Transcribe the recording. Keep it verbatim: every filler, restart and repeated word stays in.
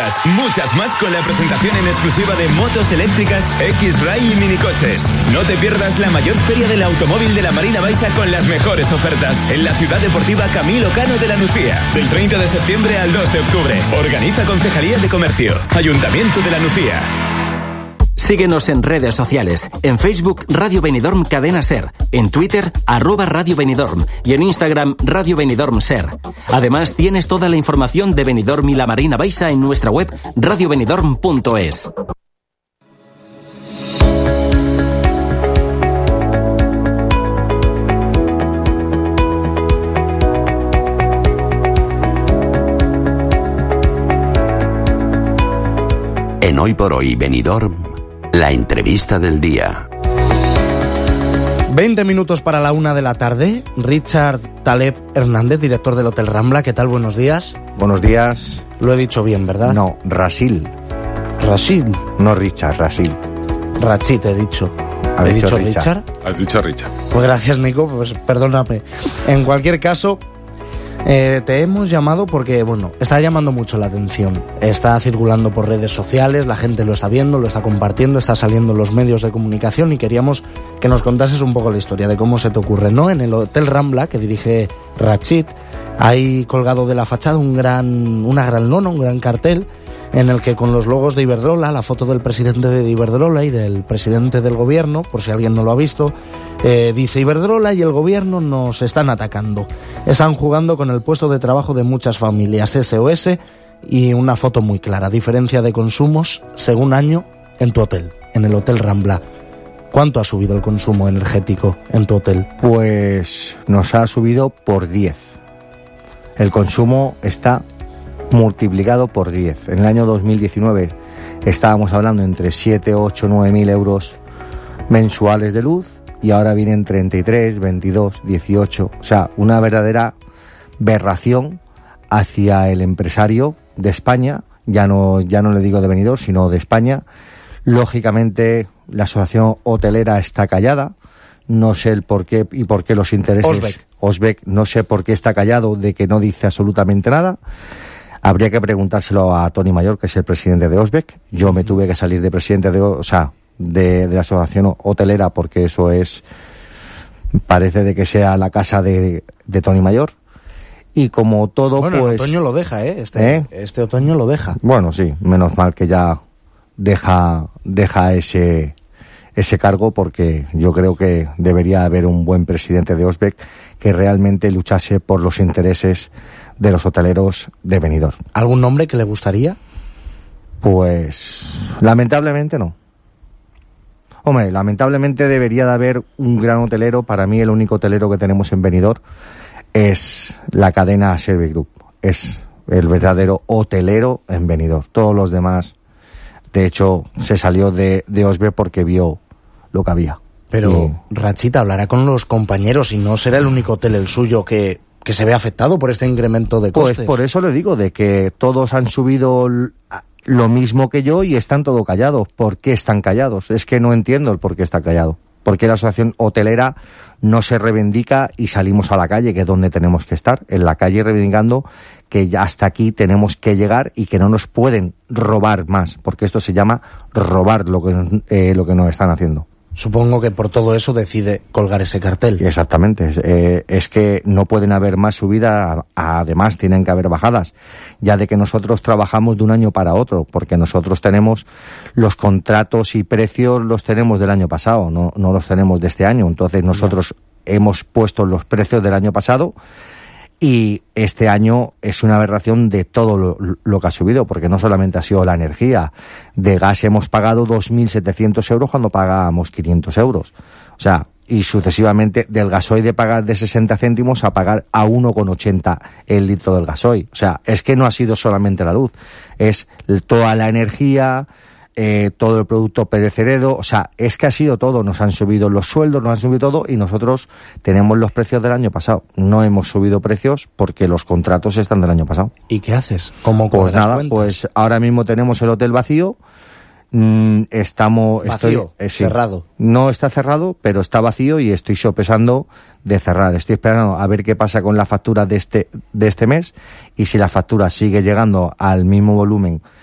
ofertas. Muchas más con la presentación en exclusiva de motos eléctricas, X-Ray y minicoches. No te pierdas la mayor feria del automóvil de la Marina Baixa con las mejores ofertas en la Ciudad Deportiva Camilo Cano de la Nucía. Del treinta de septiembre al dos de octubre. Organiza Concejalía de Comercio. Ayuntamiento de la Nucía. Síguenos en redes sociales. En Facebook, Radio Benidorm Cadena Ser. En Twitter, arroba Radio Benidorm. Y en Instagram, Radio Benidorm Ser. Además, tienes toda la información de Benidorm y la Marina Baixa en nuestra web radio benidorm punto es. En Hoy por Hoy Benidorm, la entrevista del día. veinte minutos para la una de la tarde. Richard Taleb Hernández, director del Hotel Rambla. ¿Qué tal? Buenos días. Buenos días. Lo he dicho bien, ¿verdad? No, Rasil. Rasil. No Richard, Rasil. Rachid, he dicho. ¿Has ¿He dicho dicho Richard? Richard? Has dicho Richard. Pues gracias, Nico. Pues perdóname. En cualquier caso, eh, te hemos llamado porque, bueno, está llamando mucho la atención. Está circulando por redes sociales, la gente lo está viendo, lo está compartiendo, está saliendo en los medios de comunicación y queríamos que nos contases un poco la historia de cómo se te ocurre, ¿no? En el Hotel Rambla, que dirige Rachid, hay colgado de la fachada un gran, una gran lona, un gran cartel, en el que con los logos de Iberdrola, la foto del presidente de Iberdrola y del presidente del gobierno, por si alguien no lo ha visto, eh, dice: Iberdrola y el gobierno nos están atacando. Están jugando con el puesto de trabajo de muchas familias, S O S, y una foto muy clara, diferencia de consumos según año en tu hotel, en el Hotel Rambla. ¿Cuánto ha subido el consumo energético en tu hotel? Pues nos ha subido por diez. El consumo está multiplicado por diez. En el año dos mil diecinueve estábamos hablando entre siete, ocho, nueve mil euros mensuales de luz y ahora vienen treinta y tres, veintidós, dieciocho. O sea, una verdadera aberración hacia el empresario de España. Ya no, ya no le digo de Benidorm, sino de España. Lógicamente, la asociación hotelera está callada. No sé el por qué y por qué los intereses. Osbeck. Osbeck, no sé por qué está callado, de que no dice absolutamente nada. Habría que preguntárselo a Tony Mayor, que es el presidente de Osbeck. Yo me tuve que salir de presidente de, o sea, de, de la asociación hotelera, porque eso es, parece de que sea la casa de, de Tony Mayor. Y como todo, bueno, pues... el otoño lo deja, ¿eh? Este, ¿eh? este otoño lo deja. Bueno, sí, menos mal que ya deja, deja ese, ese cargo, porque yo creo que debería haber un buen presidente de Osbeck que realmente luchase por los intereses de los hoteleros de Benidorm. ¿Algún nombre que le gustaría? Pues lamentablemente no. Hombre, lamentablemente debería de haber un gran hotelero. Para mí el único hotelero que tenemos en Benidorm es la cadena Service Group. Es el verdadero hotelero en Benidorm. Todos los demás, de hecho, se salió de, de Osbeck porque vio lo que había. Pero y... Rachita hablará con los compañeros y no será el único hotel el suyo que... que se ve afectado por este incremento de costes. Pues por eso le digo, de que todos han subido lo mismo que yo y están todo callados. ¿Por qué están callados? Es que no entiendo el por qué está callado. ¿Por qué la asociación hotelera no se reivindica y salimos a la calle, que es donde tenemos que estar? En la calle reivindicando que ya hasta aquí tenemos que llegar y que no nos pueden robar más, porque esto se llama robar lo que, eh, lo que nos están haciendo. Supongo que por todo eso decide colgar ese cartel. Exactamente, es, eh, es que no pueden haber más subidas, además tienen que haber bajadas, ya de que nosotros trabajamos de un año para otro, porque nosotros tenemos los contratos y precios los tenemos del año pasado, no, no los tenemos de este año, entonces nosotros ya hemos puesto los precios del año pasado. Y este año es una aberración de todo lo, lo que ha subido, porque no solamente ha sido la energía. De gas hemos pagado dos mil setecientos euros cuando pagábamos quinientos euros. O sea, y sucesivamente del gasoil de pagar de sesenta céntimos a pagar a uno con ochenta el litro del gasoil. O sea, es que no ha sido solamente la luz, es toda la energía, eh, todo el producto perecedero, o sea, es que ha sido todo, nos han subido los sueldos, nos han subido todo y nosotros tenemos los precios del año pasado. No hemos subido precios porque los contratos están del año pasado. ¿Y qué haces? ¿Cómo pues nada, cuentas? Pues ahora mismo tenemos el hotel vacío, mmm, estamos... Vacío, estoy, eh, sí, cerrado. No está cerrado, pero está vacío y estoy sopesando de cerrar. Estoy esperando a ver qué pasa con la factura de este, de este mes y si la factura sigue llegando al mismo volumen